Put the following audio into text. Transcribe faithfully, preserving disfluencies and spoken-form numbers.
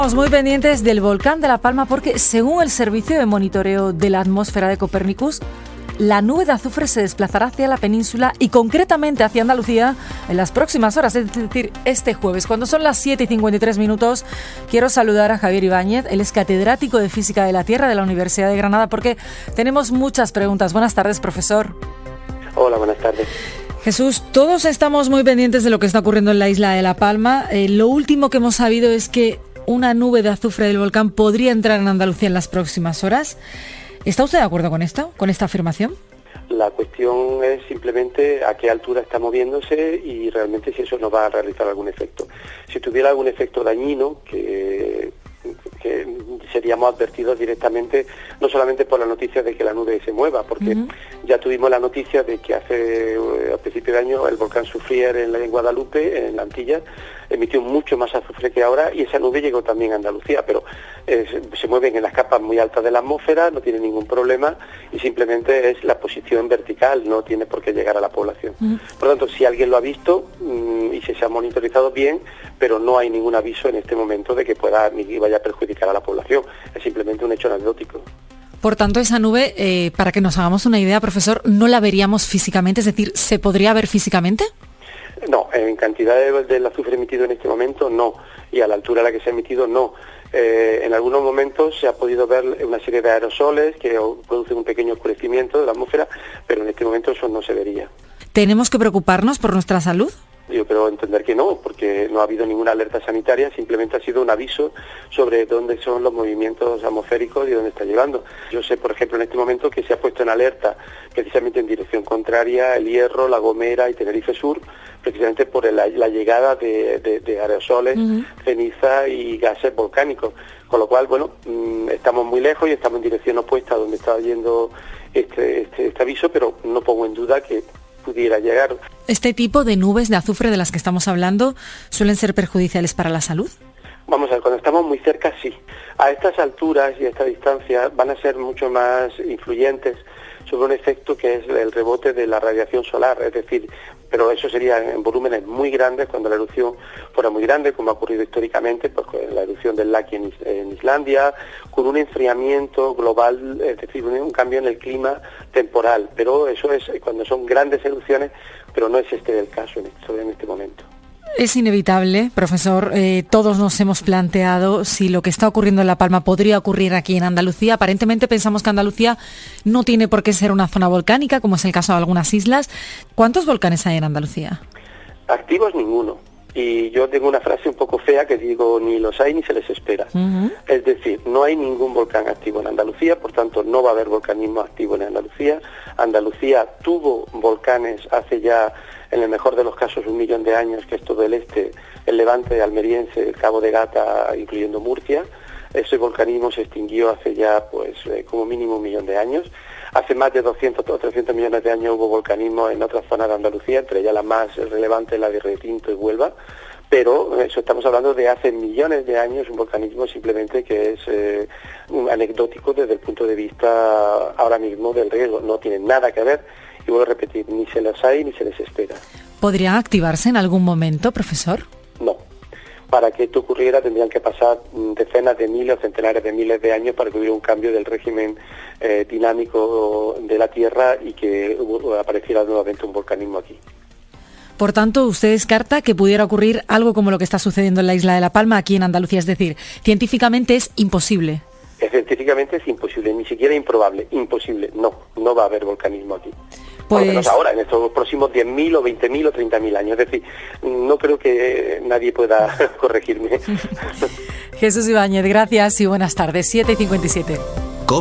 Estamos muy pendientes del volcán de La Palma porque, según el Servicio de Monitoreo de la Atmósfera de Copernicus, la nube de azufre se desplazará hacia la península y concretamente hacia Andalucía en las próximas horas, es decir, este jueves. Cuando son las siete y cincuenta y tres minutos, quiero saludar a Javier Ibáñez. Él es catedrático de Física de la Tierra de la Universidad de Granada porque tenemos muchas preguntas. Buenas tardes, profesor. Hola, buenas tardes. Jesús, todos estamos muy pendientes de lo que está ocurriendo en la isla de La Palma. Eh, lo último que hemos sabido es que una nube de azufre del volcán podría entrar en Andalucía en las próximas horas. ¿Está usted de acuerdo con esto, con esta afirmación? La cuestión es simplemente a qué altura está moviéndose y realmente si eso nos va a realizar algún efecto. Si tuviera algún efecto dañino, que, que seríamos advertidos directamente, no solamente por la noticia de que la nube se mueva, porque uh-huh. ya tuvimos la noticia de que hace, a principio de año, el volcán Soufrière en, en Guadalupe, en la Antilla, emitió mucho más azufre que ahora y esa nube llegó también a Andalucía, pero eh, se, se mueven en las capas muy altas de la atmósfera, no tiene ningún problema y simplemente es la posición vertical, no tiene por qué llegar a la población. Mm. Por lo tanto, si alguien lo ha visto mm, y si se ha monitorizado bien, pero no hay ningún aviso en este momento de que pueda ni vaya a perjudicar a la población, es simplemente un hecho anecdótico. Por tanto, esa nube, eh, para que nos hagamos una idea, profesor, ¿no la veríamos físicamente? Es decir, ¿se podría ver físicamente? No, en cantidad de, del azufre emitido en este momento, no. Y a la altura a la que se ha emitido, no. Eh, en algunos momentos se ha podido ver una serie de aerosoles que producen un pequeño oscurecimiento de la atmósfera, pero en este momento eso no se vería. ¿Tenemos que preocuparnos por nuestra salud? Yo creo entender que no, porque no ha habido ninguna alerta sanitaria, simplemente ha sido un aviso sobre dónde son los movimientos atmosféricos y dónde está llegando. Yo sé, por ejemplo, en este momento que se ha puesto en alerta precisamente en dirección contraria El Hierro, La Gomera y Tenerife Sur, precisamente por la, la llegada de, de, de aerosoles, uh-huh. ceniza y gases volcánicos. Con lo cual, bueno, mmm, estamos muy lejos y estamos en dirección opuesta a donde está yendo este, este, este aviso, pero no pongo en duda que pudiera llegar. ¿Este tipo de nubes de azufre de las que estamos hablando suelen ser perjudiciales para la salud? Vamos a ver, cuando estamos muy cerca, sí. A estas alturas y a esta distancia van a ser mucho más influyentes sobre un efecto que es el rebote de la radiación solar, es decir, pero eso sería en volúmenes muy grandes cuando la erupción fuera muy grande, como ha ocurrido históricamente, pues con la erupción del Laki en, en Islandia, con un enfriamiento global, es decir, un, un cambio en el clima temporal, pero eso es cuando son grandes erupciones, pero no es este el caso en este, en este momento. Es inevitable, profesor, eh, todos nos hemos planteado si lo que está ocurriendo en La Palma podría ocurrir aquí en Andalucía. Aparentemente pensamos que Andalucía no tiene por qué ser una zona volcánica, como es el caso de algunas islas. ¿Cuántos volcanes hay en Andalucía? Activos ninguno. Y yo tengo una frase un poco fea que digo, ni los hay ni se les espera. Uh-huh. Es decir, no hay ningún volcán activo en Andalucía, por tanto no va a haber volcanismo activo en Andalucía. Andalucía tuvo volcanes hace ya, en el mejor de los casos, un millón de años, que es todo el este, el levante almeriense, el Cabo de Gata, incluyendo Murcia. Ese volcanismo se extinguió hace ya, pues, eh, como mínimo un millón de años. Hace más de doscientos o trescientos millones de años hubo volcanismo en otras zonas de Andalucía, entre ellas la más relevante, la de Retinto y Huelva, pero eso estamos hablando de hace millones de años, un volcanismo simplemente que es eh, un anecdótico desde el punto de vista ahora mismo del riesgo, no tiene nada que ver, y vuelvo a repetir, ni se los hay ni se les espera. ¿Podrían activarse en algún momento, profesor? No. Para que esto ocurriera tendrían que pasar decenas de miles o centenares de miles de años para que hubiera un cambio del régimen eh, dinámico de la Tierra y que hubo, apareciera nuevamente un volcanismo aquí. Por tanto, usted descarta que pudiera ocurrir algo como lo que está sucediendo en la isla de La Palma, aquí en Andalucía, es decir, científicamente es imposible. Científicamente es imposible, ni siquiera improbable, imposible, no, no va a haber volcanismo aquí. Pues... Por lo menos ahora, en estos próximos diez mil o veinte mil o treinta mil años, es decir, no creo que nadie pueda corregirme. Jesús Ibáñez, gracias y buenas tardes, siete y cincuenta y siete.